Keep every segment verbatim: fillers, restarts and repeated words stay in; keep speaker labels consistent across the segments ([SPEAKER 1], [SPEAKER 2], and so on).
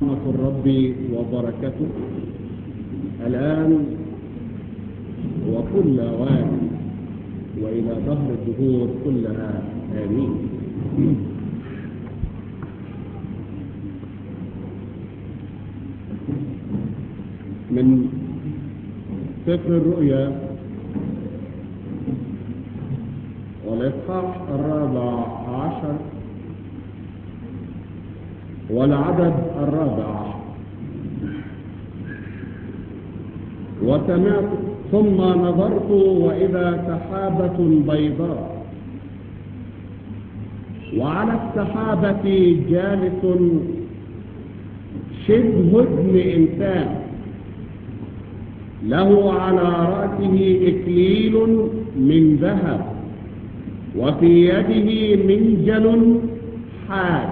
[SPEAKER 1] رحمة الرب وبركته الآن وكل أوان وإلى دهر الدهور كلها آمين. من سفر الرؤيا والإصحاح الرابع عشر والعدد الرابع عشر. وسمعت ثم نظرت وإذا سحابة بيضاء وعلى السحابة جالس شبه ابن إنسان له على رأسه إكليل من ذهب وفي يده منجل حاد.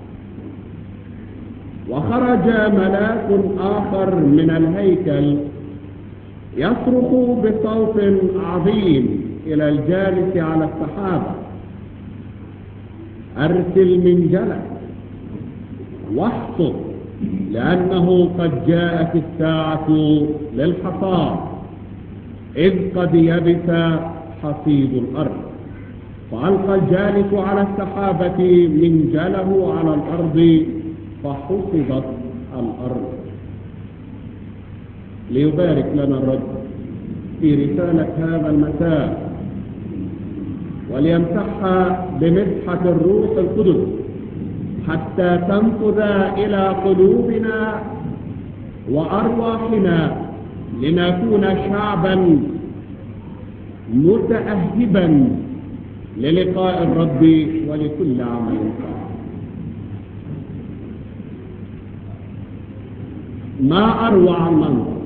[SPEAKER 1] وخرج ملاك آخر من الهيكل يصرخ بصوت عظيم إلى الجالس على السحابة: أرسل منجلك واحصد، لأنه قد جاءت الساعة للحصاد، إذ قد يبس حصيد الأرض. فألقى الجالس على السحابة منجله على الأرض فحصدت الأرض. ليبارك لنا الرب في رسالة هذا المساء وليمسحها بمسحة الروح القدس حتى تنفذ إلى قلوبنا وأرواحنا لنكون شعبا متأهبا للقاء الرب ولكل عمل صالح. ما أروع المنظر،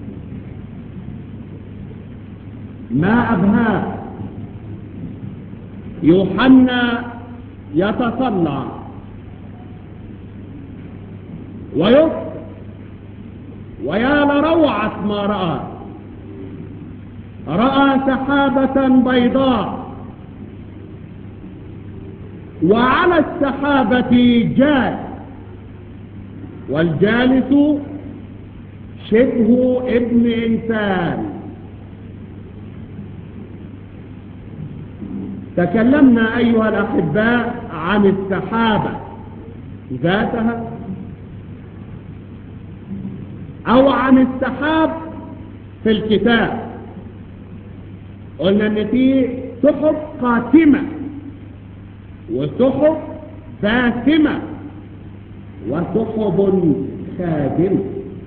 [SPEAKER 1] ما أبهاه. يوحنا يتطلع ويبكي ويا لروعة ما رأى. رأى سحابة بيضاء وعلى السحابة جالس، والجالس شبه ابن إنسان. تكلمنا أيها الأحباء عن السحابة ذاتها أو عن السحاب في الكتاب. قلنا أن في سحب قاتمة وسحب باسمة وسحب خادمة.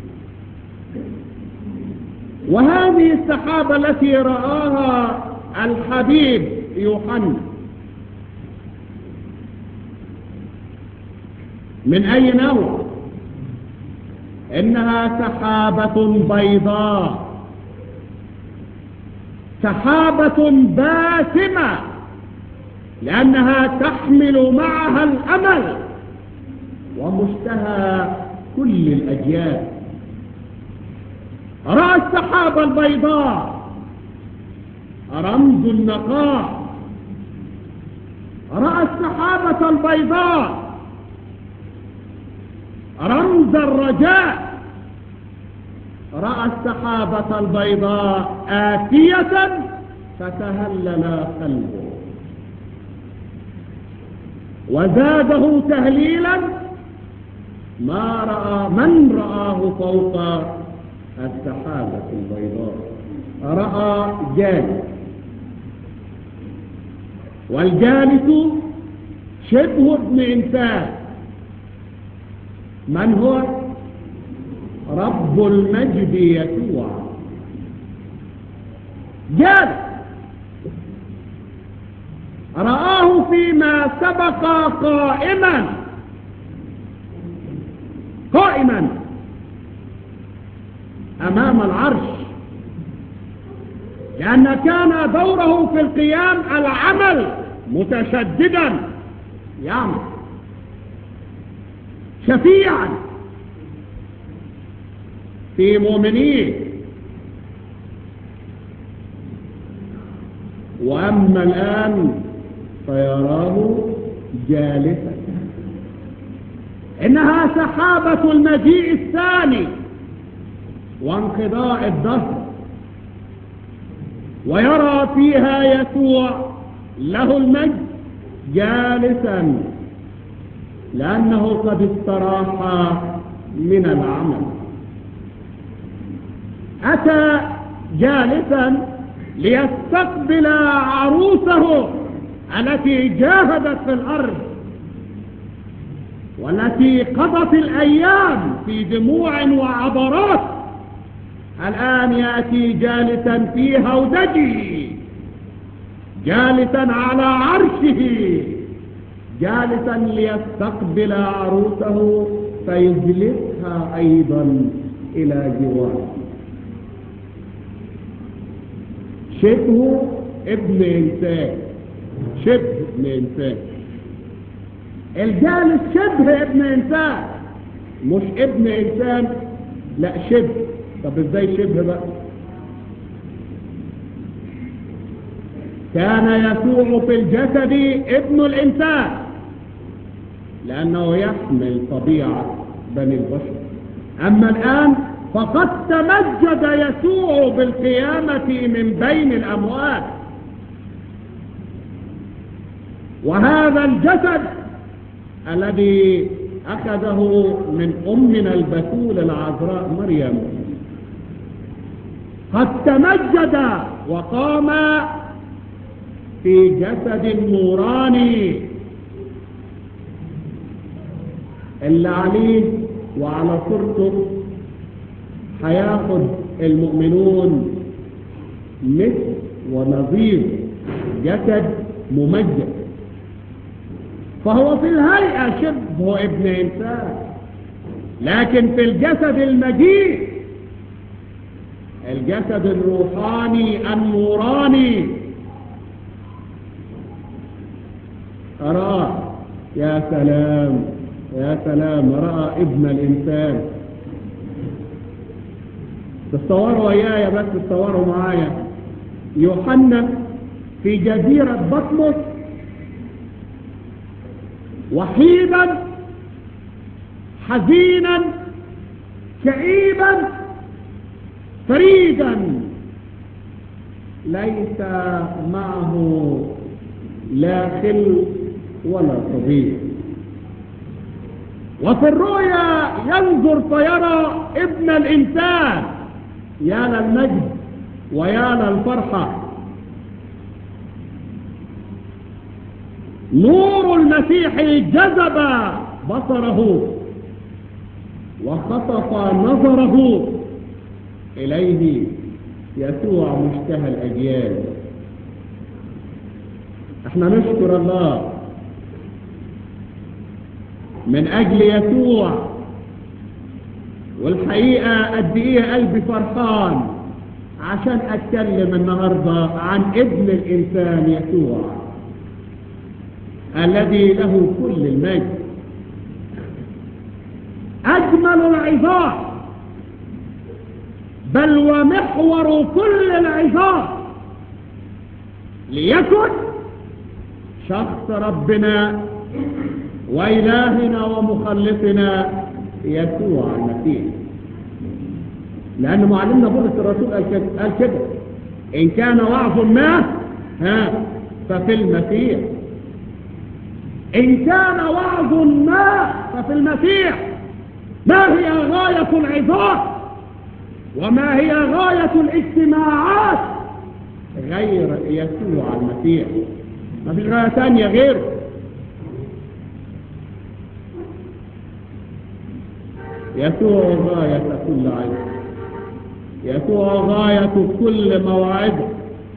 [SPEAKER 1] وهذه السحابة التي رآها الحبيب يوحنا من أي نوع؟ إنها سحابة بيضاء، سحابة باسمة، لأنها تحمل معها الأمل ومشتهى كل الأجيال. رأى السحابة البيضاء رمز النقاء، رأى السحابة البيضاء رمز الرجاء، رأى السحابة البيضاء آتية فتهلل قلبه وزاده تهليلا ما رأى من رآه فوق السحابة البيضاء. رأى جالس، والجالس شبه ابن إنسان. من هو؟ رب المجد يسوع. جالس رآه فيما سبق قائما قائما أمام العرش، لأن كان دوره في القيام العمل متشددا، يعمل شفيعا في مؤمنين. وأما الآن فيراه جالسا إنها سحابة المجيء الثاني وانقضاء الدهر، ويرى فيها يسوع له المجد جالسا لأنه قد استراح من العمل. أتى جالسا ليستقبل عروسه التي جاهدت في الأرض والتي قضت الأيام في دموع وعبرات. الآن يأتي جالسا في هودجه، جالسا على عرشه، جالسا ليستقبل عروسه فيجلسها أيضا إلى جواره. شبه ابن إنسان، شبه ابن إنسان. الجالس شبه ابن إنسان، مش ابن إنسان، لا شبه. طب ازاي شبه بقى؟ كان يسوع في الجسد ابن الإنسان لأنه يحمل طبيعة بني البشر، أما الآن فقد تمجد يسوع بالقيامة من بين الأموات، وهذا الجسد الذي أخذه من أمنا البتول العذراء مريم قد تمجد وقام في جسد نوراني اللي عليه وعلى صورته هياخد المؤمنون مثل ونظير جسد ممجد. فهو في الهيئة شبه ابن إنسان، لكن في الجسد المجيد، الجسد الروحاني النوراني، أرى يا سلام يا سلام، رأى ابن الإنسان. تصوروا ويايا بس، تصوروا معايا يوحنا في جزيرة بطمس وحيدا حزينا كئيبا فريدا، ليس معه لا خل ولا صديق. وفي الرؤيا ينظر فيرى ابن الإنسان، يا للمجد ويا للفرحة. نور المسيح جذب بصره وخطف نظره إليه، يسوع مشتهى الأجيال. احنا نشكر الله من أجل يسوع، والحقيقة قد إيه قلبي فرحان عشان أتكلم النهاردة عن ابن الإنسان يسوع الذي له كل المجد. أجمل العظات بل ومحور كل العظات ليكن شخص ربنا وإلهنا ومخلصنا يسوع المسيح. لأن معلمنا بولس الرسول قال كده: إن كان وعظ ما ها ففي المسيح. إن كان وعظ ما ففي المسيح. ما هي غاية العظات وما هي غاية الاجتماعات غير يسوع المسيح؟ ما فيش غاية ثانية غيره. يسوع غاية كل عظة، يسوع غاية كل موعظة،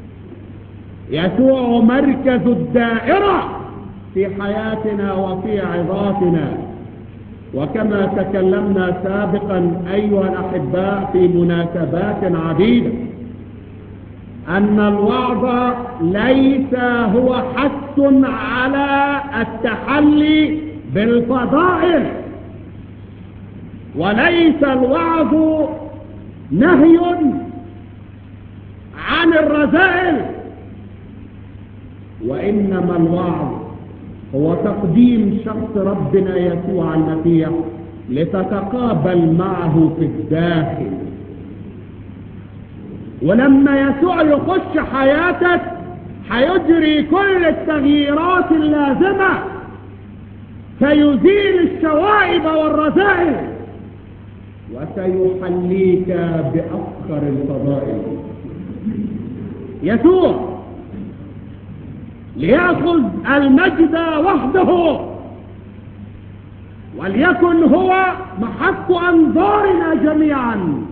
[SPEAKER 1] يسوع مركز الدائرة في حياتنا وفي عظاتنا. وكما تكلمنا سابقا أيها الأحباء في مناسبات عديدة أن الوعظ ليس هو حث على التحلي بالفضائل، وليس الوعظ نهي عن الرذائل، وإنما الوعظ هو تقديم شخص ربنا يسوع المسيح لتتقابل معه في الداخل. ولما يسوع يخش حياتك هيجري كل التغييرات اللازمة، سيزيل الشوائب والرذائل، وسيحليك بأفخر الفضائل. يسوع ليأخذ المجد وحده، وليكن هو محك أنظارنا جميعا،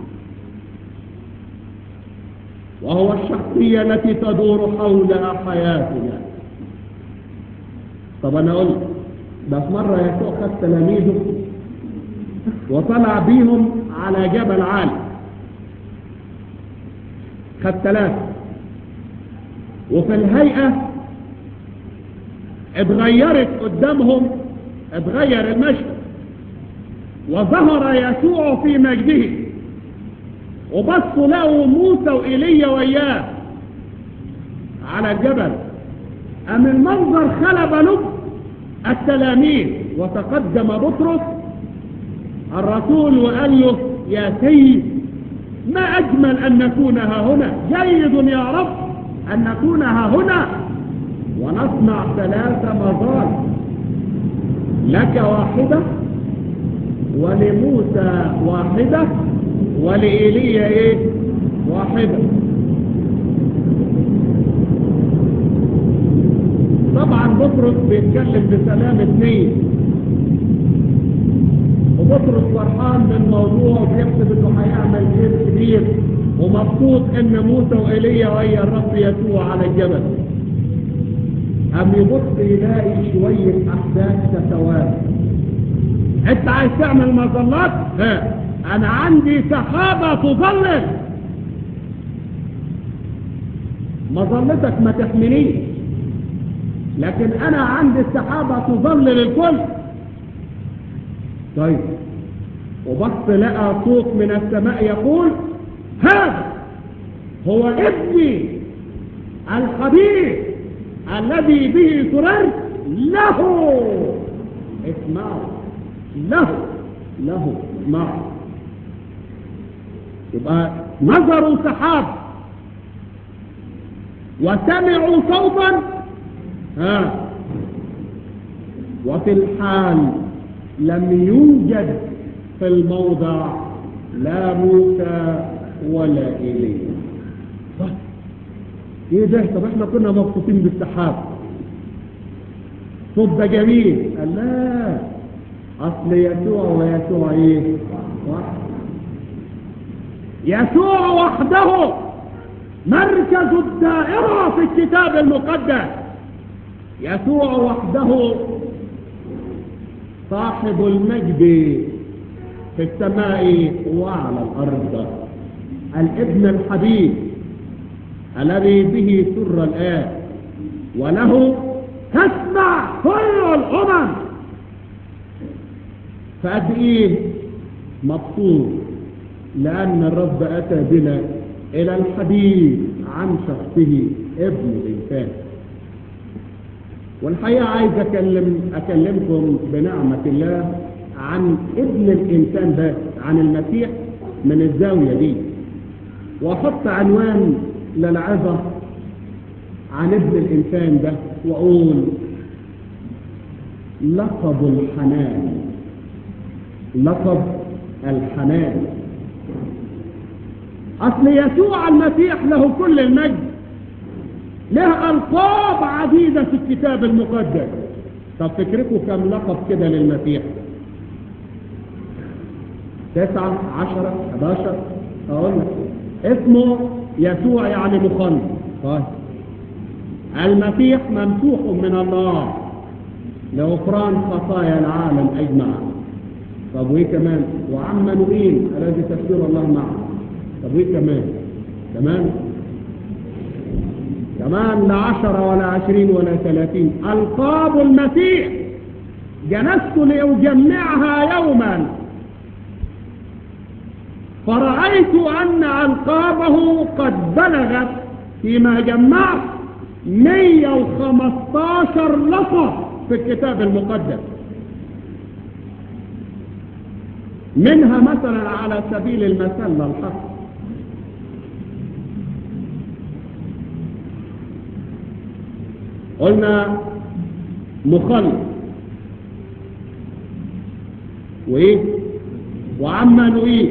[SPEAKER 1] وهو الشخصية التي تدور حولها حياتنا. طب أنا أقول ده في مرة يسوع خد تلاميذه وطلع بيهم على جبل عالي، خد ثلاثة، وفي الهيئة اتغيرت قدامهم، اتغير المشهد، وظهر يسوع في مجده، وبصوا له موسى وإيليا وإياه على الجبل. أم المنظر خلب لب التلاميذ، وتقدم بطرس الرسول وقال له: يا سيد، ما أجمل أن نكون ها هنا، جيد يا رب أن نكون ها هنا ونصنع ثلاث مظال، لك واحدة، ولموسى واحدة، ولإيليا ايه واحدة. طبعا بطرس بيتكلم بسلام اثنين، وبطرس فرحان بالموضوع وبيحسب انه هيعمل شيء كبير، ومبسوط ان موسى وإيليا ويا الرب يسوع على الجبل. أم يبص يلاقي شوية أحداث تتوالى. أنت عايز تعمل مظلات؟ ها، أنا عندي سحابة تظلل، مظلتك ما تحمليش، لكن أنا عندي السحابة تظلل الكل. طيب، وبص لقى صوت من السماء يقول: هذا هو ابني الحبيب الذي به سررت، له اسمعوا، له له اسمعوا. يبقى نظروا سحاب وسمعوا صوتا، ها، وفي الحال لم يوجد في الموضع لا موسى ولا إيليا. ايه ده؟ طب احنا كنا مبسوطين بالسحاب، صوت ده جميل. قال لا، اصل يسوع ويسوع ايه؟ واحد. يسوع وحده مركز الدائرة في الكتاب المقدس. يسوع وحده صاحب المجد في السماء وعلى الأرض، الابن الحبيب الذي به سر الآب، وله تسمع كل الأمم. فقد إيه مبسوط لأن الرب أتى بنا إلى الحديث عن شخصه ابن الإنسان. والحقيقة عايز أكلم أكلمكم بنعمة الله عن ابن الإنسان بس، عن المسيح من الزاوية دي، وأحط عنوان للعظة عن ابن الإنسان ده وأقول: لقب الحنان. لقب الحنان. أصل يسوع المسيح له كل المجد، له ألقاب عديدة في الكتاب المقدس. طب فكركم كم لقب كده للمسيح؟ تسعة، عشرة، حداشر؟ أقول لك اسمه يسوع يعني مخلص. طيب، المسيح ممسوح من الله لغفران خطايا العالم أجمع. طب وإيه كمان؟ وعمانوئيل الذي تسير الله معه. طب وإيه كمان؟ كمان كمان لا عشرة ولا عشرين ولا ثلاثين. ألقاب المسيح جلست لأجمعها يوما، فرأيت أن ألقابه قد بلغت فيما جمعت مئة وخمسة عشر لقب في الكتاب المقدس. منها مثلا على سبيل المثال الحق، قلنا مخلص وايه وعمانوئيل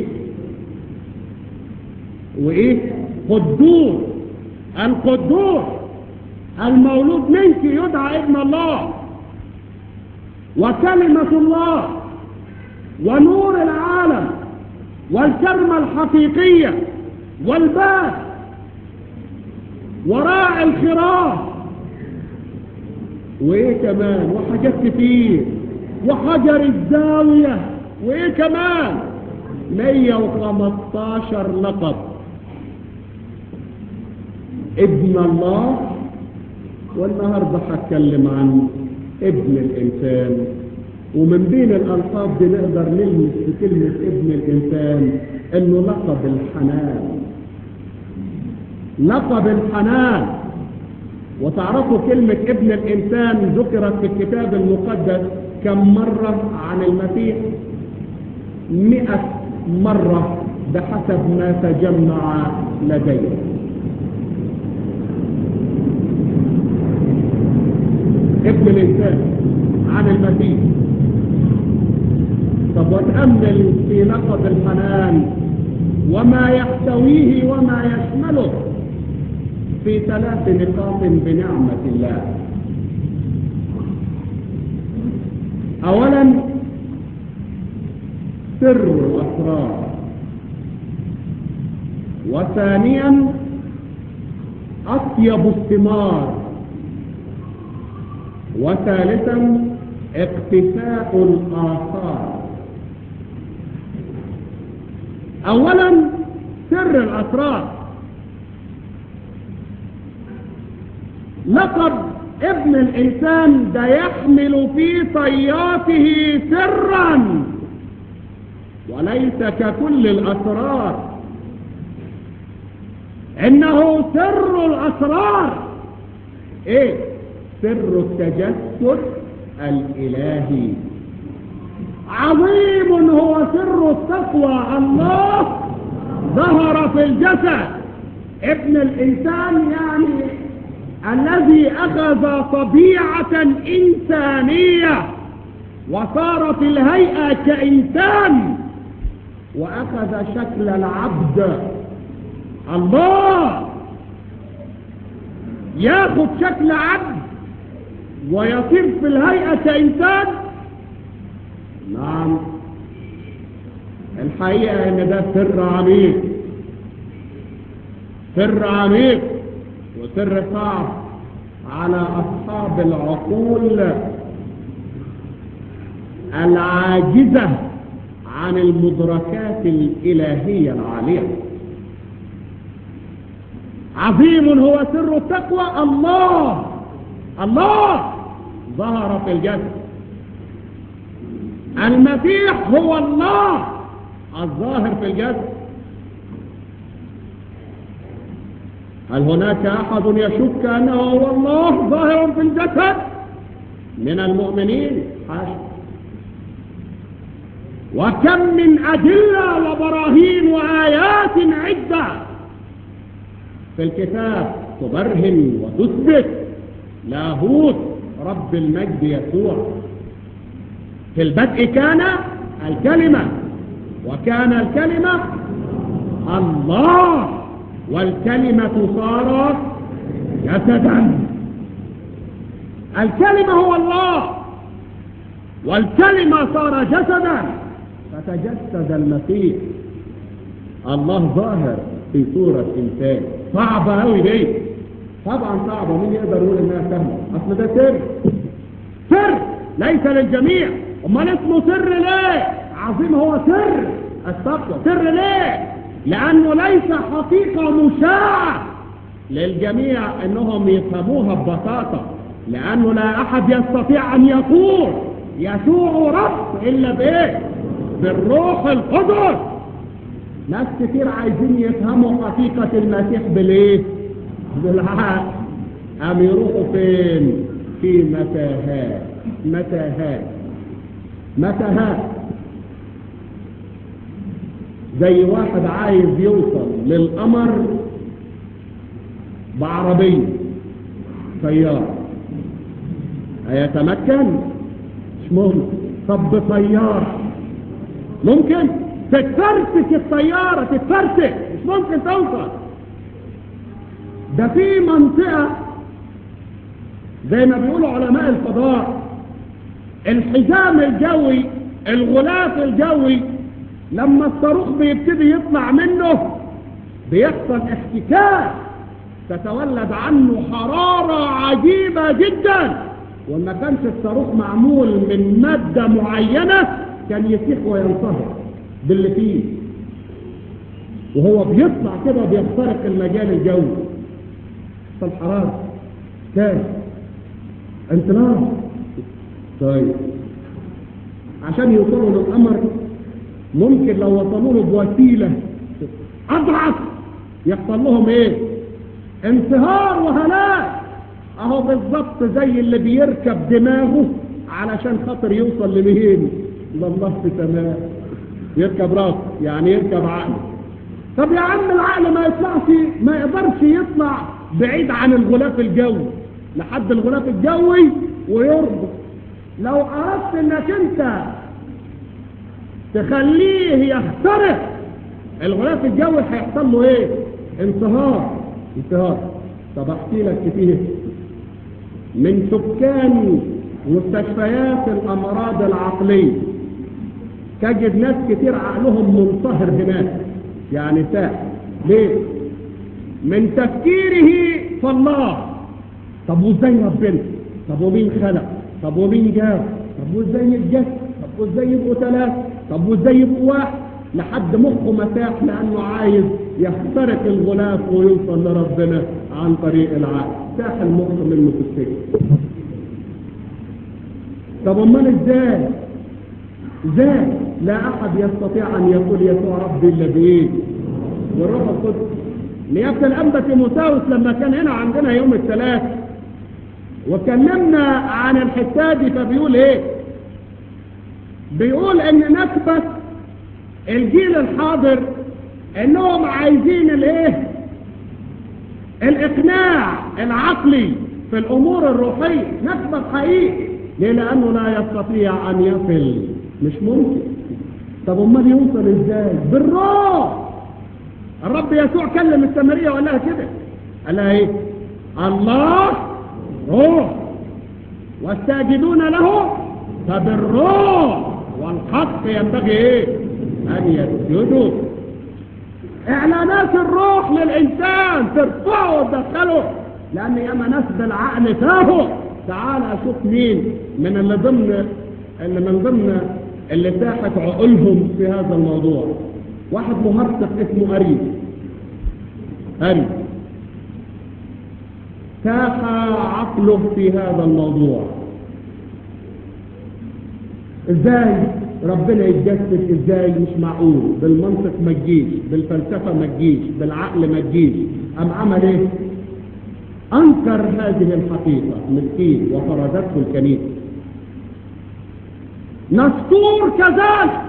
[SPEAKER 1] وايه قدوس. القدوس المولود منك يدعى ابن الله وكلمة الله ونور العالم والكلمة الحقيقية والباب وراء الخراف وايه كمان وحاجات كتير وحجر الزاوية وايه كمان مية وخمستاشر لقب. ابن الله، والنهاردة هتكلم عن ابن الانسان. ومن بين الالقاب دي نقدر نلمس في كلمة ابن الانسان انه لقب الحنان، لقب الحنان. وتعرفوا كلمة ابن الانسان ذكرت في الكتاب المقدس كم مرة عن المسيح؟ مئة مرة بحسب ما تجمع لدي. ابن الانسان عن المسيح. طب وتأمل في لقب الحنان وما يحتويه وما يشمله في ثلاث نقاط بنعمة الله. اولا سر الاسرار، وثانيا اطيب الثمار، وثالثا اقتفاء الاثار. اولا سر الاسرار. لقب ابن الانسان ده يحمل في طياته سرا وليس ككل الاسرار، انه سر الاسرار. ايه سر التجسد الالهي. عظيم هو سر التقوى، الله ظهر في الجسد. ابن الانسان يعني الذي اخذ طبيعة انسانية وصار في الهيئة كإنسان واخذ شكل العبد. الله ياخذ شكل عبد ويصير في الهيئة كإنسان. نعم، الحقيقة ان ده سر عميق، سر عميق وسر صعب على اصحاب العقول العاجزة عن المدركات الالهية العالية. عظيم هو سر التقوى، الله الله ظهر في الجسد. المسيح هو الله الظاهر في الجسد. هل هناك احد يشك انه هو الله ظاهر في الجسد من المؤمنين؟ حاشا. وكم من ادله وبراهين وايات عده في الكتاب تبرهن وتثبت لاهوت رب المجد يسوع. في البدء كان الكلمة، وكان الكلمة الله، والكلمة صارت جسدا. الكلمة هو الله، والكلمة صار جسدا، فتجسد المسيح. الله ظاهر في صورة إنسان. صعبة أوي دي، طبعا صعبة. مين يقدر يقول إنها سهلة؟ أصل ده سر، سر ليس للجميع. امال اسمه سر ليه؟ عظيم هو سر التقوى. سر ليه؟ لانه ليس حقيقة مشاعة للجميع انهم يفهموها ببساطة، لانه لا احد يستطيع ان يقول يسوع رب الا بايه؟ بالروح القدس. ناس كتير عايزين يفهموا حقيقة المسيح بالايه؟ بالعقل. ام يروحوا فين؟ في متاهات. متاهات. متاهات زي واحد عايز يوصل للقمر بعربية سيارة، هيتمكن؟ مش ممكن. طب بطيارة ممكن؟ تتفرتك الطيارة، تتفرتك، مش ممكن توصل. ده في منطقة زي ما بيقولوا علماء الفضاء، الحزام الجوي، الغلاف الجوي، لما الصاروخ بيبتدي يطلع منه بيحصل احتكاك، تتولد عنه حرارة عجيبة جدا، وما كانش الصاروخ معمول من مادة معينة كان يسيح وينصهر باللي فيه، وهو بيطلع كده بيخترق المجال الجوي. فالحرارة كان انطلاق. طيب عشان يوصلوا للقمر ممكن لو وصلوا له بوسيلة أضعف يحصل لهم ايه؟ انتهار وهلاك. اهو بالظبط زي اللي بيركب دماغه علشان خاطر يوصل لمين؟ لله في تمام. يركب راسه يعني يركب عقله. طب يا عم العقل ما يطلعش، ما يقدرش يطلع بعيد عن الغلاف الجوي لحد الغلاف الجوي ويربط. لو اردت انك انت تخليه يخترق الغلاف الجوي هيحصل له ايه؟ انتهار. انتهار. طب احكي لك كتير من سكان مستشفيات الامراض العقليه، تجد ناس كتير عقلهم منصهر هناك، يعني ساح. ليه؟ من تفكيره في الله. طب وازاي ربنا؟ طب ومين خلق؟ طب ومين جاب؟ طب وازاي يتجسد؟ طب وازاي يبقوا ثلاثة؟ طب وازاي يبقوا واحد؟ لحد مخه مساح لانه عايز يخترق الغلاف ويوصل لربنا عن طريق العقل. ساح المخ منه في السجن. طب امال ازاي؟ ازاي؟ لا احد يستطيع ان يقول يسوع ربي الا بايه؟ والروح القدس. نيابه الانبا تيموثاوس لما كان هنا عندنا يوم الثلاث وكلمنا عن الحته دي فبيقول ايه؟ بيقول ان نكبه الجيل الحاضر انهم عايزين الايه؟ الاقناع العقلي في الامور الروحيه. نكبه حقيقي. ليه؟ لانه لا يستطيع ان يصل. مش ممكن. طب امال يوصل ازاي؟ بالروح. الرب يسوع كلم السامريه وقال لها كده، قال لها ايه؟ الله روح والساجدون له فبالروح والحق ينبغي ايه؟ ان يسجدوا. اعلانات الروح للانسان ترفعه وتدخله، لان ياما ناس بالعقل تاهوا. تعال اشوف مين من اللي ضمن اللي من ضمن اللي ساحت عقولهم في هذا الموضوع. واحد مهرطق اسمه أريد. أريد ساح عقله في هذا الموضوع. ازاي ربنا يتجسد؟ ازاي؟ مش معقول. بالمنطق ما تجيش، بالفلسفه ما تجيش، بالعقل ما تجيش. ام عمل ايه؟ انكر هذه الحقيقه مسكين وفرضته الكنيسه. نسطور كذلك.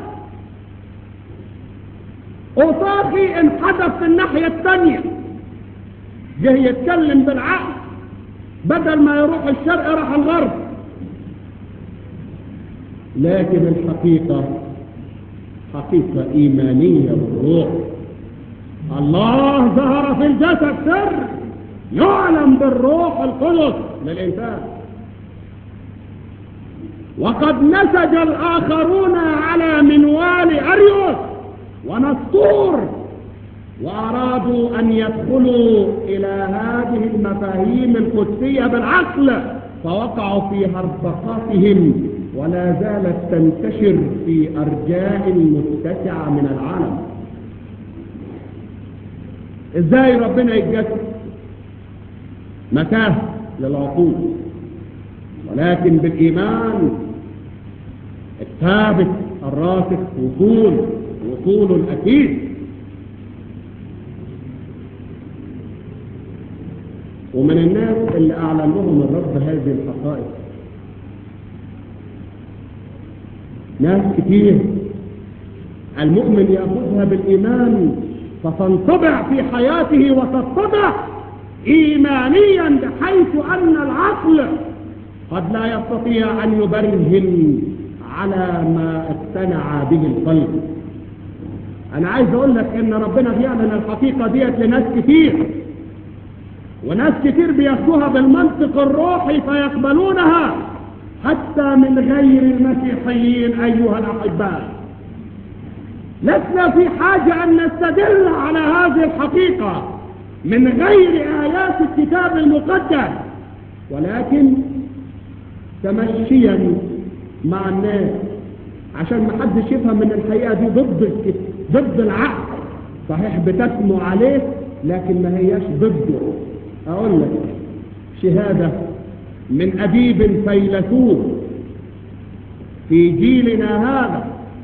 [SPEAKER 1] اوطاخي انحدف في الناحيه الثانيه، جه يتكلم بالعقل بدل ما يروح الشرق راح الغرب. لكن الحقيقة حقيقة إيمانية بالروح. الله ظهر في الجسد سر يعلم بالروح القدس للإنسان. وقد نسج الآخرون على منوال أريوس ونسطور وأرادوا أن يدخلوا إلى هذه المفاهيم القدسية بالعقل، فوقعوا في هرطقاتهم ولا زالت تنتشر في أرجاء متسعة من العالم. إزاي ربنا يتجسد؟ متاه للعقول، ولكن بالإيمان الثابت الراسخ وصول وصول أكيد. ومن الناس اللي أعلن لهم الرب هذه الحقائق ناس كتير المؤمن يأخذها بالإيمان فتنطبع في حياته وتتضح إيمانيا بحيث أن العقل قد لا يستطيع أن يبرهن على ما اقتنع به القلب. أنا عايز أقول لك إن ربنا بيعلن الحقيقة ديت لناس كتير، وناس كتير بياخدوها بالمنطق الروحي فيقبلونها حتى من غير المسيحيين. أيها الأحباء، لسنا في حاجة أن نستدل على هذه الحقيقة من غير آيات الكتاب المقدس، ولكن تمشيا مع الناس عشان ما حدش يفهم ان الحقيقة دي ضد ضد العقل. صحيح بتسمو عليه لكن ما هياش ضده. اقول لك شهادة من اديب فيلسوف في جيلنا هذا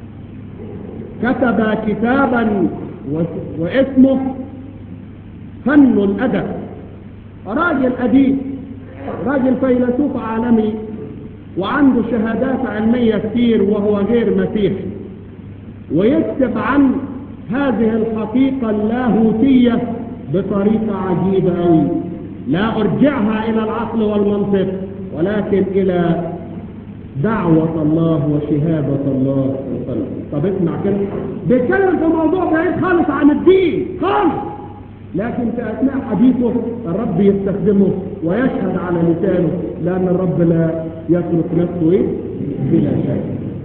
[SPEAKER 1] كتب كتابا واسمه فن الادب. راجل اديب، راجل فيلسوف عالمي وعنده شهادات علمية كتير وهو غير مسيحي، ويكتب عن هذه الحقيقة اللاهوتية بطريقة عجيبة أوي، لا أرجعها إلى العقل والمنطق ولكن إلى دعوة الله وشهادة الله في القلب. طب اسمع كده، بيتكلم في موضوع بعيد خالص عن الدين خالص، لكن في أثناء حديثه الرب يستخدمه ويشهد على لسانه، لأن الرب لا يترك نفسه إيه؟ بلا شيء.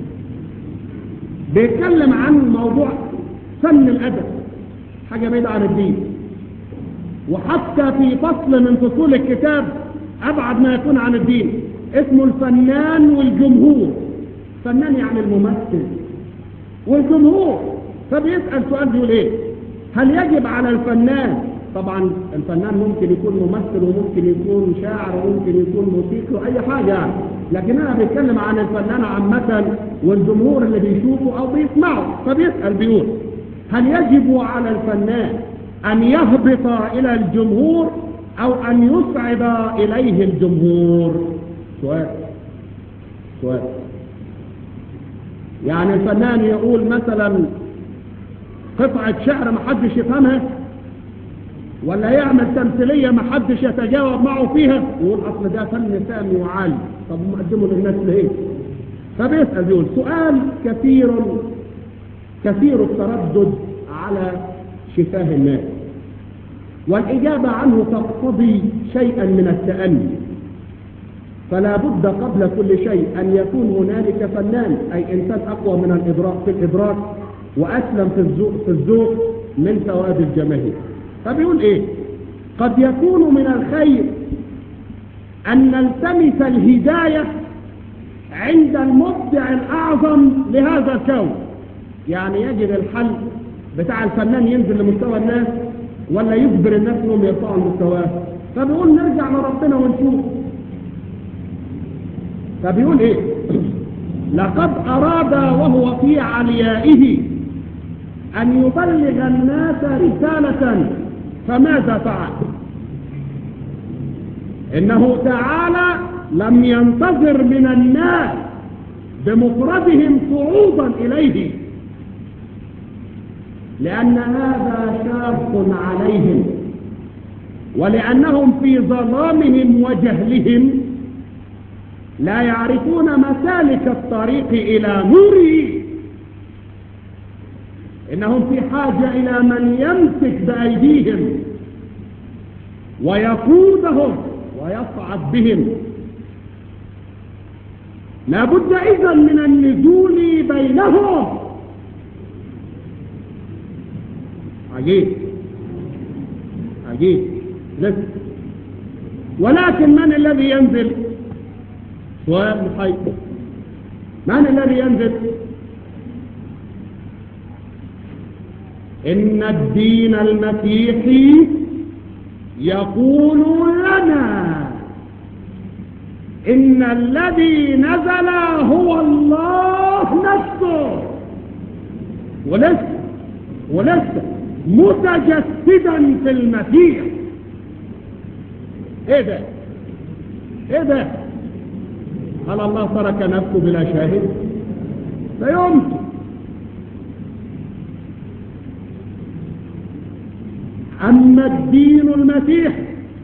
[SPEAKER 1] بيتكلم عن موضوع فن الأدب، حاجة بعيدة عن الدين، وحتى في فصل من فصول الكتاب أبعد ما يكون عن الدين اسمه الفنان والجمهور. فنان يعني الممثل، والجمهور فبيسأل سؤال بيقول إيه؟ هل يجب على الفنان، طبعا الفنان ممكن يكون ممثل وممكن يكون شاعر وممكن يكون موسيقي وأي حاجة يعني، لكن أنا بيتكلم عن الفنان عامة والجمهور اللي بيشوفه أو بيسمعه. فبيسأل بيقول هل يجب على الفنان أن يهبط إلى الجمهور أو أن يصعد إليه الجمهور؟ سؤال سؤال يعني الفنان يقول مثلا قطعة شعر محدش يفهمها، ولا يعمل تمثيلية محدش يتجاوب معه فيها ويقول أصل ده فن سامي وعالي، طب مقدمه للناس ليه؟ فبيسأل بيقول سؤال كثير كثير التردد على شفاه الناس، والإجابة عنه تقتضي شيئا من التأني. فلا بد قبل كل شيء أن يكون هنالك فنان، أي إنسان أقوى من الإدراك في الإدراك وأسلم في الذوق في الذوق من ثواب الجماهير. فبيقول إيه؟ قد يكون من الخير أن نلتمس الهداية عند المبدع الأعظم لهذا الكون. يعني يجب الحل بتاع الفنان ينزل لمستوى الناس ولا يجبر الناس انهم يرفعوا مستواه؟ فبيقول نرجع لربنا ونشوف. فبيقول ايه؟ لقد اراد وهو في عليائه ان يبلغ الناس رسالة، فماذا فعل؟ انه تعالى لم ينتظر من الناس بمفردهم صعودا اليه، لأن هذا شاق عليهم، ولأنهم في ظلامهم وجهلهم لا يعرفون مسالك الطريق إلى نوره. إنهم في حاجة إلى من يمسك بأيديهم ويقودهم ويصعد بهم. لا بد إذن من النزول بينهم. عجيب عجيب لسه. ولكن من الذي ينزل؟ سؤال محيط. من الذي ينزل؟ إن الدين المسيحي يقول لنا إن الذي نزل هو الله نفسه، ولسه ولسه متجسدا في المسيح. ايه ده ايه ده؟ هل الله ترك نفسه بلا شاهد؟ لا يمكن. أما الدين المسيحي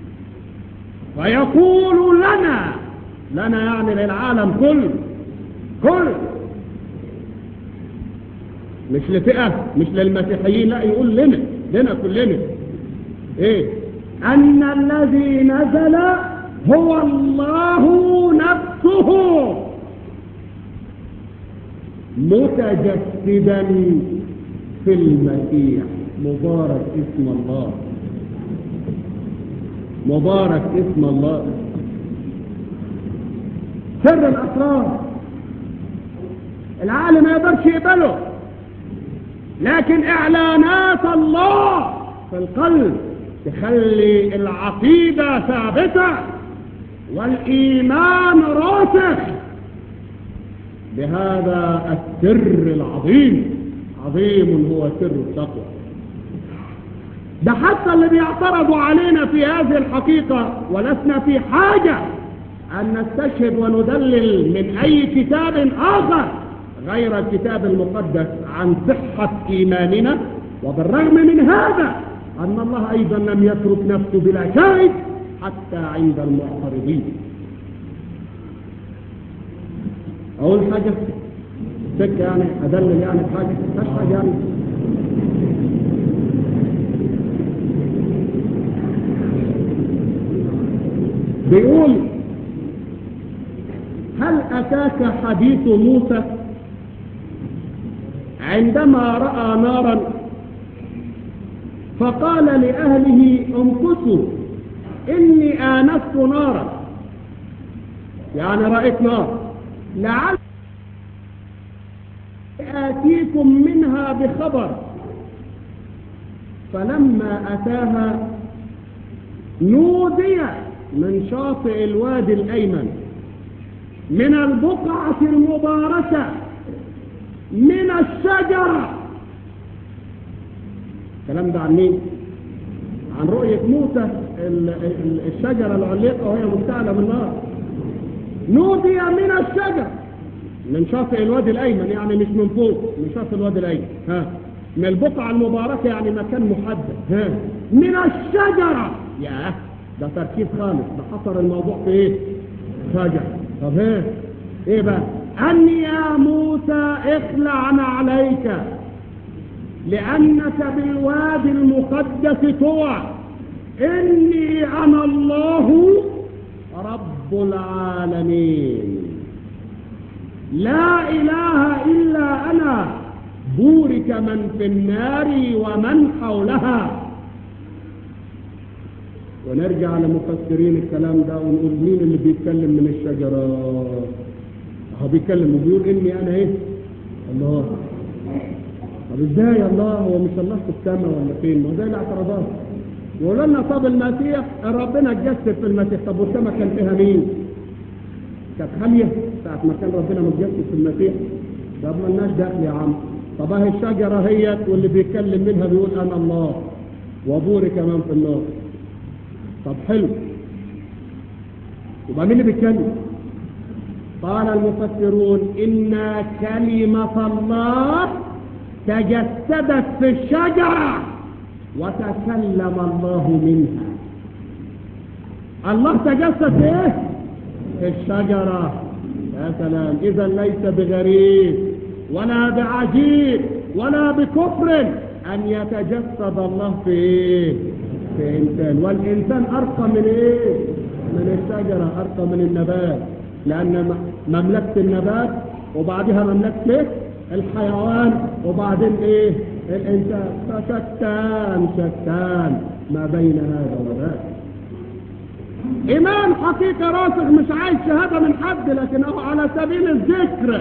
[SPEAKER 1] فيقول لنا لنا يعني للعالم كله كل مش لفئة مش للمسيحيين، لا يقول لنا لنا كلنا ايه؟ أن الذي نزل هو الله نفسه متجسدا في المسيح. مبارك اسم الله، مبارك اسم الله. سر الأسرار العالم ما يقدرش يقبله، لكن إعلانات الله في القلب تخلي العقيدة ثابتة والإيمان راسخ بهذا السر العظيم. عظيم هو سر التقوى. ده حتى اللي بيعترضوا علينا في هذه الحقيقة ولسنا في حاجة أن نستشهد وندلل من أي كتاب آخر غير الكتاب المقدس عن صحة إيماننا، وبالرغم من هذا أن الله أيضا لم يترك نفسه بلا شاهد حتى عند المعترضين. أول حاجة سكة يعني أدلل يعني بحاجة مش حاجة يعني بيقول: هل أتاك حديث موسى عندما رأى نارا فقال لأهله امكثوا إني آنست نارا، يعني رأيت نار لعل آتيكم منها بخبر. فلما أتاها نودي من شاطئ الوادي الأيمن من البقعة المباركة من الشجرة. الكلام ده عن مين؟ عن رؤية موسى الشجرة العليقة وهي مفتعلة بالنار. نودي من الشجرة من شاطئ الوادي الأيمن، يعني مش من فوق، من شاطئ الوادي الأيمن، ها من البقعة المباركة يعني مكان محدد، ها من الشجرة. ياه ده تركيب خالص، ده حصر الموضوع في ايه؟ شجرة. طب ها ايه بقى؟ أني يا موسى اخلع عليك لأنك بالوادي المقدس طوى، إني أنا الله رب العالمين لا إله إلا أنا، بورك من في النار ومن حولها. ونرجع لمفسرين الكلام ده ونقول مين اللي بيتكلم من الشجرة؟ هو بيتكلم وبيقول إني أنا إيه؟ الله. طب إزاي الله؟ هو مش الله في السماء ولا فين؟ ما هو ده الاعتراضات. يقولوا لنا طب المسيح ربنا اتجسد في المسيح، طب والسماء كان فيها مين؟ كانت خالية ساعة ما كان ربنا متجسد في المسيح؟ طب مالناش دخل يا عم. طب اهي الشجرة هي واللي بيتكلم منها بيقول أنا الله وبورك من في النار. طب حلو، يبقى مين اللي بيتكلم؟ قال المفسرون إن كلمة الله تجسدت في الشجرة وتكلم الله منها. الله تجسد في ايه؟ في الشجرة. يا سلام. إذا ليس بغريب ولا بعجيب ولا بكفر أن يتجسد الله في ايه؟ في إنسان. والإنسان أرقى من ايه؟ من الشجرة، أرقى من النبات، لأن مملكة النبات وبعدها مملكة الحيوان وبعدين ايه؟ الإنسان. فشتان شتان ما بين هذا وذاك. إيمان حقيقة راسخ، مش عايز شهادة من حد، لكنه على سبيل الذكر.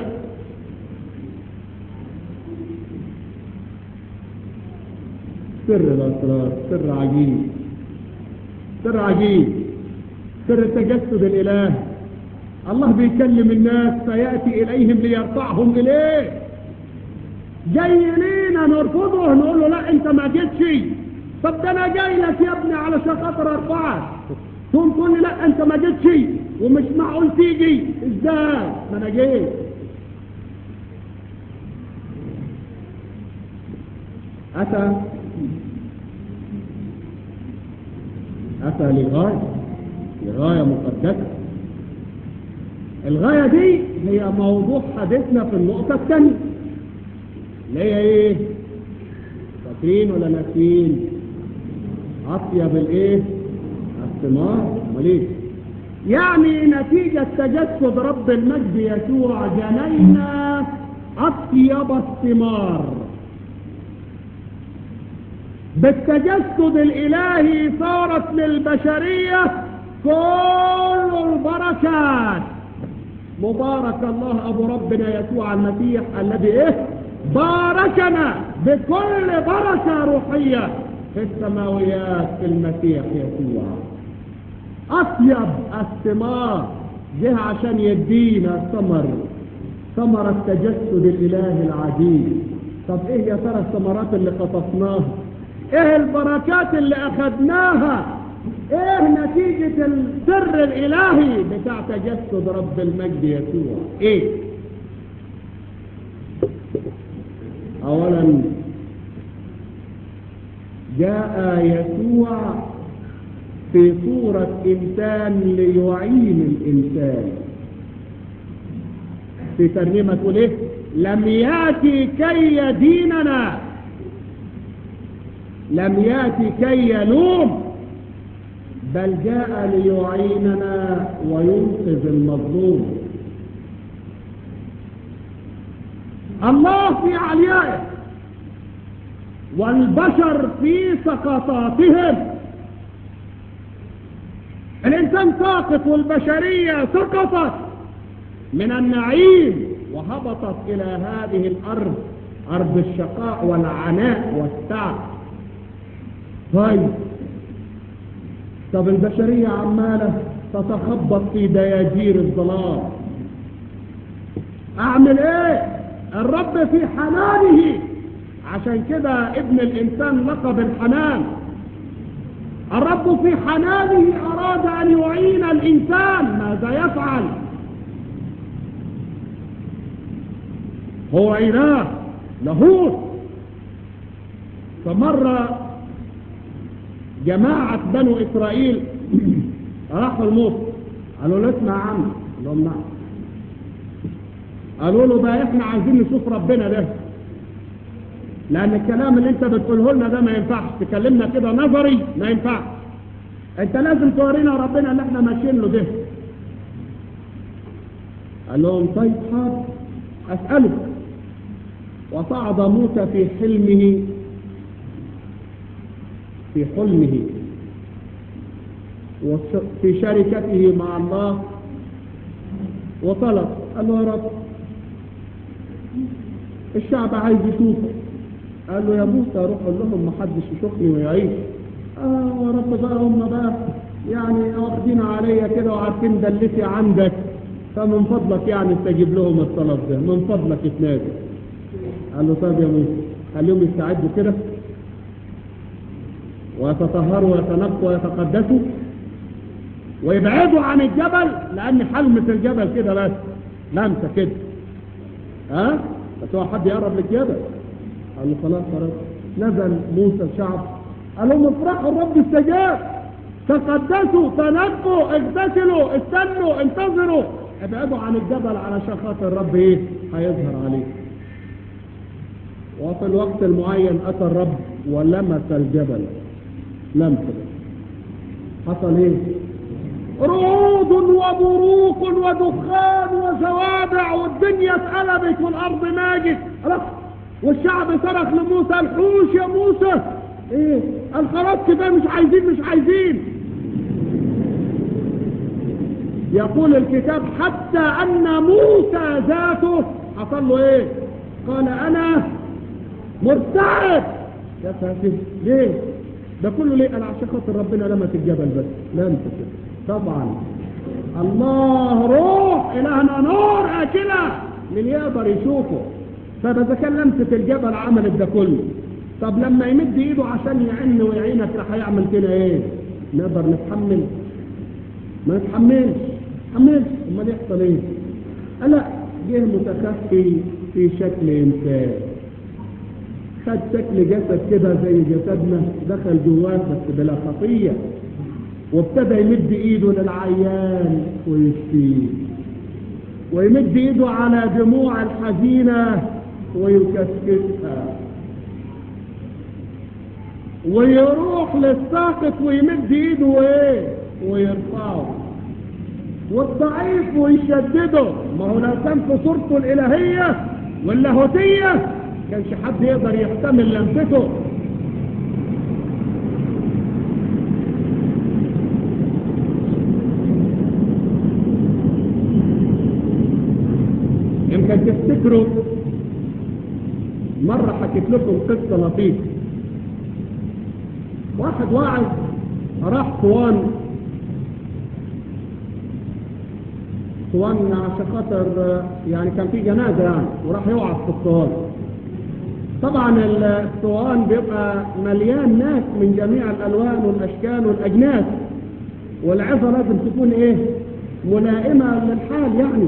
[SPEAKER 1] سر الأسرار، سر عجيب، سر عجيب، سر تجسد الإله. الله بيكلم الناس فيأتي إليهم ليرفعهم إليه. جاي لينا نرفضه نقول له لا انت ما جيتش. طب ده انا جاي لك يا ابني علشان خاطر ارفعك، تقوم تقول لي لا انت ما جيتش ومش معقول تيجي. ازاي؟ ما انا جيت. أتى أتى لغاية لغاية مقدسة. الغاية دي هي موضوع حديثنا في النقطة الثانية اللي هي ايه؟ فاكرين ولا ناسيين؟ أطيب الايه؟ الثمار. امال ايه؟ يعني نتيجة تجسد رب المجد يسوع جنينا أطيب الثمار. بالتجسد الإلهي صارت للبشرية كل البركات. مبارك الله أبو ربنا يسوع المسيح الذي إيه؟ باركنا بكل بركة روحية في السماويات في المسيح يسوع. أطيب الثمار جه عشان يدينا ثمر، ثمر التجسد الإلهي العجيب. طب إيه يا ترى الثمرات اللي قطفناها؟ إيه البركات اللي أخذناها؟ إيه نتيجة السر الإلهي بتاع تجسد رب المجد يسوع؟ إيه؟ أولا جاء يسوع في صورة إنسان ليعين الإنسان. في ترنيمة تقول إيه؟ لم يأتي كي يديننا، لم يأتي كي يلوم، بل جاء ليعيننا وينقذ المظلوم. الله في عليائه والبشر في سقطاتهم. الإنسان ساقط والبشرية سقطت من النعيم وهبطت إلى هذه الأرض، أرض الشقاء والعناء والتعب. طيب طب البشرية عمالة تتخبط في دياجير الظلام. أعمل إيه؟ الرب في حنانه، عشان كده ابن الإنسان لقب الحنان. الرب في حنانه أراد أن يعين الإنسان. ماذا يفعل؟ هو إله لاهوت. فمرة جماعة بنو إسرائيل راحوا لموسى قالوا له اسمع عنه. قال لهم نعم. قالوا له بقى احنا عايزين نشوف ربنا ده، لأن الكلام اللي انت بتقوله لنا ده ما ينفعش. تكلمنا كده نظري ما ينفعش، انت لازم تورينا ربنا اللي احنا ماشيين له ده. قال لهم طيب حاضر أسألك. وصعد موسى في حلمه في حلمه وفي شركته مع الله وطلب. قال له يا رب الشعب عايز يشوفه. قال له يا موسى روح قول لهم ما حدش يشوفني ويعيش. اه يا رب بقى هم بقى يعني واخدين عليا كده وعارفين دلتي عندك، فمن فضلك يعني استجيب لهم الطلب ده، من فضلك اتنادي. قال له طيب يا موسى خليهم يستعدوا كده ويتطهروا ويتنقوا ويتقدسوا ويبعدوا عن الجبل، لأن حلمة الجبل كده بس لمسة كده. ها؟ بس هو حد يقرب للجبل. قال له خلاص خلاص. نزل موسى الشعب قال لهم افرحوا الرب استجاب، تقدسوا تنقوا اغتسلوا استنوا انتظروا، ابعدوا عن الجبل علشان خاطر الرب ايه؟ هيظهر عليه. وفي الوقت المعين اتى الرب ولمس الجبل لمسه. حصل ايه؟ رعود وبروق ودخان وزوابع والدنيا اتقلبت والارض ماجت. والشعب صرخ لموسى الحوش يا موسى. ايه؟ قال خلاص كده مش عايزين مش عايزين. يقول الكتاب حتى ان موسى ذاته حصل له ايه؟ قال انا مرتعب. يا ساتر ليه؟ ده كله ليه؟ انا عشان خاطر ربنا لمس الجبل بس لمس كده. طبعا الله روح الهنا نور اكله من يقدر يشوفه. طب اذا كان لمسه الجبل عملت ده كله، طب لما يمد ايده عشان يعين ويعينك راح هيعمل كده ايه؟ نقدر نتحمل؟ ما نتحملش نتحملش. امال يحصل ايه؟ لا جه متخفي في شكل انسان. خد شكل جسد كده زي جسدنا، دخل جواه بس بلا خطية، وابتدى يمد ايده للعيان ويشفيه، ويمد ايده على دموع الحزينة ويكسكسها، ويروح للساقط ويمد ايده وايه ويرفعه، والضعيف ويشدده. ما هو لو كان في صورته الالهية واللاهوتية كانش حد يقدر يحتمل لمسته. يمكن تفتكروا مرة حكيت لكم قصة لطيفة. واحد واعظ راح طوان طوان عشان خاطر يعني كان في جنازة يعني، وراح يوعظ في الطوان. طبعا الطوان بيبقى مليان ناس من جميع الالوان والاشكال والاجناس، والعظة لازم تكون ايه ملائمة للحال يعني.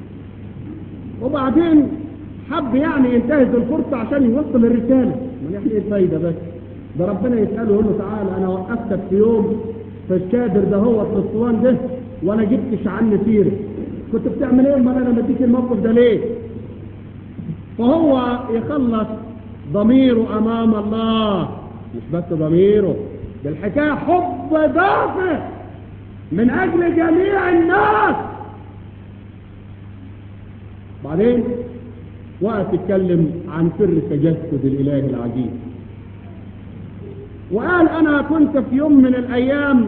[SPEAKER 1] وبعدين حب يعني ينتهز الفرصة عشان يوصل الرسالة. ما يعني ايه الفايدة بس؟ ده ربنا يسأله يقول له تعالى انا وقفتك في يوم في الشادر ده هو في الطوان ده وانا جبتش عني سيرة، كنت بتعمل ايه؟ ما انا مديك الموقف ده ليه؟ فهو يخلص ضميره امام الله، مش بس ضميره، بالحكاية حب دافع من اجل جميع الناس. بعدين وقف يتكلم عن سر تجسد الاله العجيب، وقال انا كنت في يوم من الايام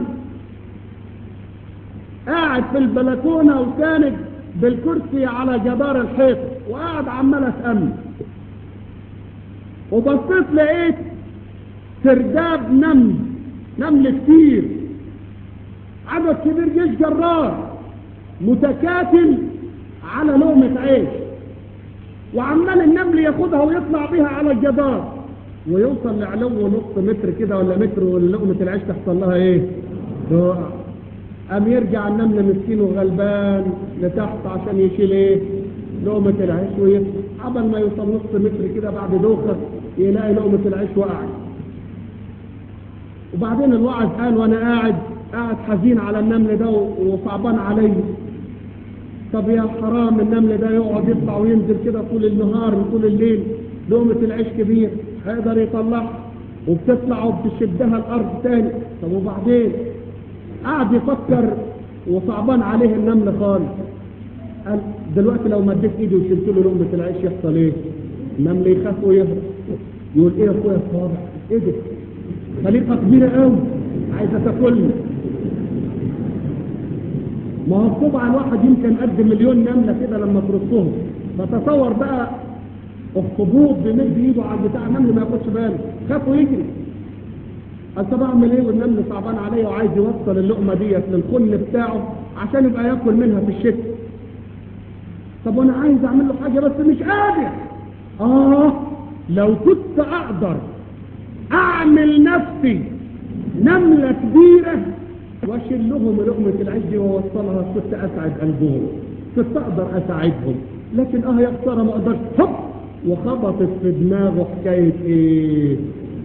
[SPEAKER 1] قاعد في البلكونة وكانت بالكرسي على جدار الحيط، وقاعد عمال اتأمل، وبصيت لقيت سرداب نمل نمل كتير، عدد كبير جيش جرار متكاتل على لقمة عيش، وعمال النمل ياخدها ويطلع بيها على الجدار ويوصل لعلو نص متر كده ولا متر، ولقمة العيش تحصل لها ايه؟ تقع. قام يرجع النمل مسكين وغلبان لتحت عشان يشيل ايه؟ لقمة العيش، ويطلع قبل ما يوصل نص متر كده بعد دوخة يلاقي لقمة العيش وقعت. وبعدين الواعظ قال وانا قاعد قاعد حزين على النمل ده وصعبان علي، طب يا حرام النمل ده يقعد يطلع وينزل كده طول النهار وطول الليل، لقمة العيش كبير هيقدر يطلعها، وبتطلع وبتشدها الارض تاني. طب وبعدين قاعد يفكر وصعبان عليه النمل خالص. قال دلوقتي لو مديت ايدي وشلت له لقمة العيش يحصل ايه؟ النمل يخاف ويهرب، يقول ايه يا اخويا الصابع؟ ايه ده؟ خليقة كبيرة قوي عايزة تاكلني. ما هو الصبع الواحد يمكن قد مليون نملة كده لما ترصهم، فتصور بقى الخبوط بمد ايده على بتاع النمل ما ياخدش باله، خاف ويجري. قال طب اعمل ايه والنمل صعبان عليا وعايز يوصل اللقمة ديت للخن بتاعه عشان يبقى ياكل منها في الشتاء. طب وانا عايز اعمل له حاجة بس مش قادر. اه لو كنت اقدر اعمل نفسي نملة كبيرة واشيل لهم لقمة العيش دي واوصلها كنت اسعد قلبهم، كنت اقدر اساعدهم، لكن اه يا خساره ما اقدرش. هب وخبطت في دماغه حكايه ايه؟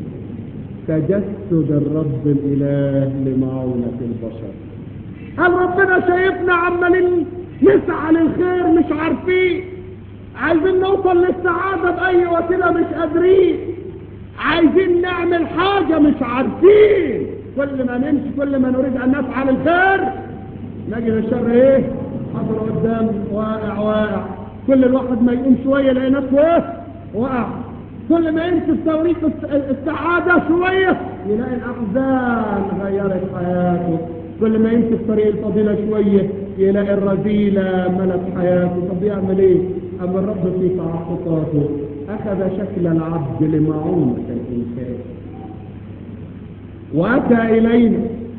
[SPEAKER 1] تجسد الرب الاله لمعونة البشر. قال ربنا شايفنا عمالين نسعى للخير مش عارفين، عايزين نوصل للسعاده باي وسيله مش قادرين، عايزين نعمل حاجه مش عارفين، كل ما نمشي كل ما نريد ان نفعل الخير نجد الشر ايه؟ حضر قدام واقع واقع، كل الواحد ما يقوم شويه يلاقي نفسه ايه؟ واقع، كل ما يمشي في طريق السعاده شويه يلاقي الاحزان غيرت حياته، كل ما يمشي في طريق الفضيله شويه يلاقي الرذيله ملت حياته. طب يعمل ايه؟ اما الرب في تعاطفاته اخذ شكل العبد لمعونة الانسان واتى الينا،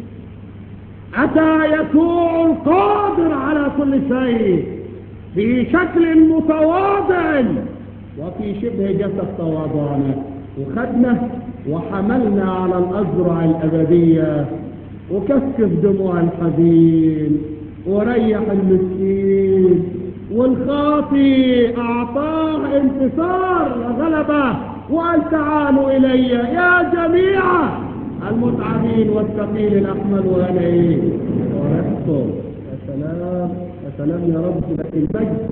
[SPEAKER 1] اتى يسوع القادر على كل شيء في شكل متواضع وفي شبه جسد تواضعنا، وخدنا وحملنا على الأذرع الأبدية وكشف دموع الحزين وريح المسكين، والخاطي أعطاه انتصار وغلبة وقال تعالوا إلي يا جميع المتعبين والثقيل الأحمل وأنا إيه ورحتم. يا سلام يا سلام يا رب، لك المجد.